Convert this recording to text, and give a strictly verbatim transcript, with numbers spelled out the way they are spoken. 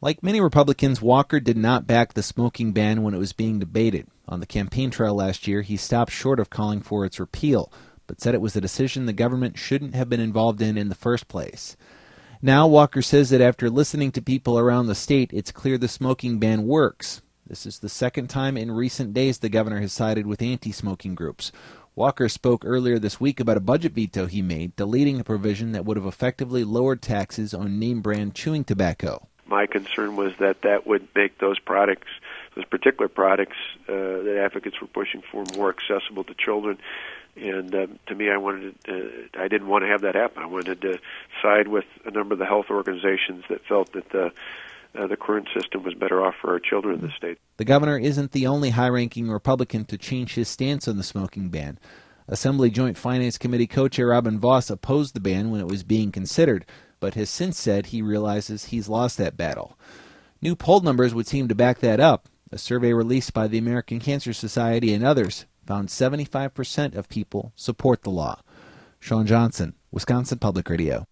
Like many Republicans, Walker did not back the smoking ban when it was being debated. On the campaign trail last year, he stopped short of calling for its repeal, but said it was a decision the government shouldn't have been involved in in the first place. Now, Walker says that after listening to people around the state, it's clear the smoking ban works. This is the second time in recent days the governor has sided with anti-smoking groups. Walker spoke earlier this week about a budget veto he made, deleting a provision that would have effectively lowered taxes on name-brand chewing tobacco. My concern was that that would make those products, those particular products uh, that advocates were pushing for, more accessible to children. And uh, to me, I wanted to, uh, I didn't want to have that happen. I wanted to side with a number of the health organizations that felt that the uh, the current system was better off for our children in the state. The governor isn't the only high-ranking Republican to change his stance on the smoking ban. Assembly Joint Finance Committee co-chair Robin Vos opposed the ban when it was being considered, but has since said he realizes he's lost that battle. New poll numbers would seem to back that up. A survey released by the American Cancer Society and others found seventy-five percent of people support the law. Sean Johnson, Wisconsin Public Radio.